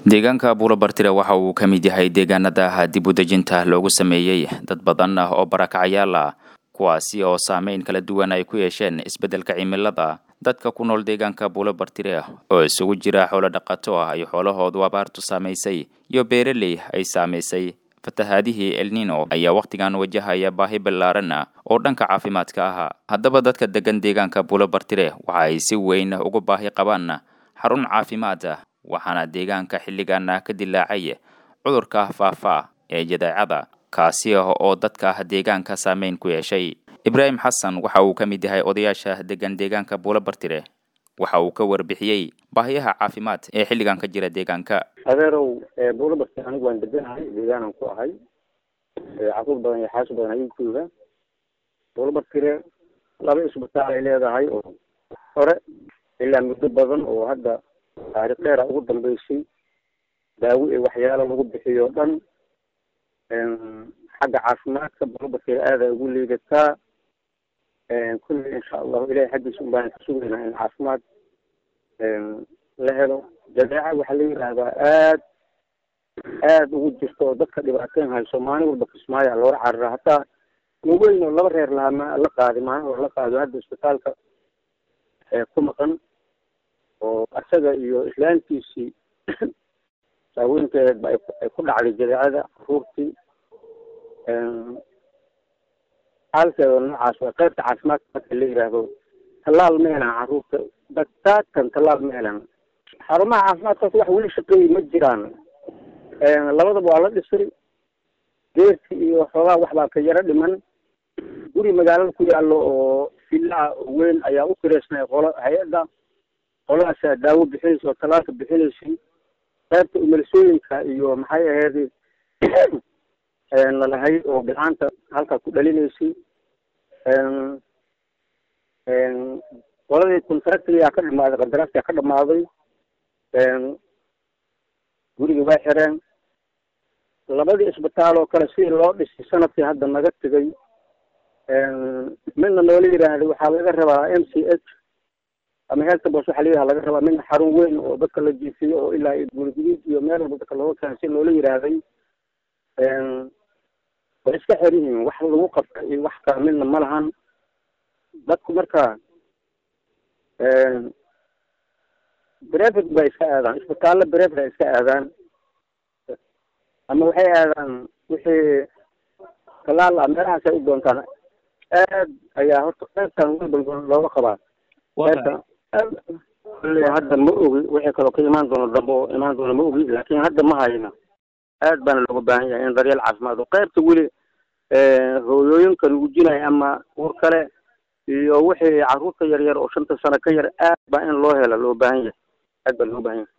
deegaanka Buula Bartire waxa uu ka mid yahay deegaanada dib u dejinta loogu sameeyay dad badan oo barakacyaal ah kuwaasi oo saameyn kala duwan ay ku yeesheen isbeddelka cimilada. Dadka ku nool deegaanka Buula Bartire oo isugu jira xoolo dhaqato ah iyo xoolahoodu abaartu saameysay iyo beeraley ay saameysay fatahaadihii El Niño ayaa waqtigan wajahaya baahi ballaaran oo dhanka caafimaadka ah. Haddaba dadka degan deegaanka Buula Bartire waxa ay si weyn ugu baahi qabaan xarun caafimaad waxaana deegaanka xilligan ka dilaacay cudurka faafa ee jadeecada kaasi oo dadka deegaanka saameyn ku yeeshay. Ibrahim Xasan waxa uu ka mid yahay odayaasha degan deegaanka Buula Bartire waxa uu ka warbixiyay baahiyaha caafimaad ee xilligan ka jira deegaanka. adeerow Buula Bartire anigu waan deganahay deegaankan ku ahay caruur badan iyo xaas badan ayuu jooga. Buula Bartire laba isbitaal ay leedahay oo hore ilaa muddo badan oo hadda taariikh dheer ugu dambeysay daawo iyo waxyaalo lagu bixiyo dhan xagga caafimaadka Buula Bartire aad ay ugu liidataa. kulli insha Allah ilaahay xaggiisa u baahan suuqina in caafimaad la helo. jadeeca waxa la yiraahdaa aad ugu jirto dadka dhibaateen hayso maalin walba kismaayo loo carraa hataa weyn oo laba reer la qaadi maalin oo la qaado hadda isbitaalka ku maqan oo asaga iyo islaantiisii saaweynteed ay ku dhacday jadeecada caruurtii halkeeda noocaas waa qaybta caafimaadka marka la yiraahdo tallaal ma helaan caruurta dadkan tallaal ma helaan. xarumaha caafimaadkaas wax weli shaqeeyay ma jiraan. labadaba waa la dhisay beerti iyo xoogaa waxbaa ka yara dhiman. guri magaalada ku yaallo oo villa weyn ayaa u kireysnay hay-adda qoladaas daawo bixinaysa oo talaalka bixinaysay qaybta umalisooyinka iyo maxay ahayd lalahay oo bilcaanta halkaa ku dhalinaysay. qoladii contractiga ka dhamaaday qandaraaska ka dhamaaday guriga waa xireen. labadii isbitaal oo kale si loo dhisay sanadkii hadda naga tegay midna noola yiraahdo waxaa laga rabaa MCH ama health boss waxa laga rabaa midna xarun weyn oo dadka la jiifiyo oo ilaa gurigid iyo meel walba dadka loo keenay noola yiraahday way iska xirin wax lagu qabta iyo wax ka midna ma lahan. dadku marka private bay iska aadaan isbitaalada private ay iska aadaan ama waxay aadaan wixii talaal meelahaas ay u doontaan. aad ayaa horta qaybtan walba looga qabaa. hadda ma ogi wixii kaloo ka imaan doono dambo imaan doono ma ogi laakiin hadda ma hayna. aad baana looga baahan yahay in daryeel caafimaad oo qaybta weli hooyooyinka nuujinaya ama uur kale iyo wixii caruurta yar yar oo 5 sano ka yar aad baa in loo helo loo baahan yahay. aad baa loo baahan yahay.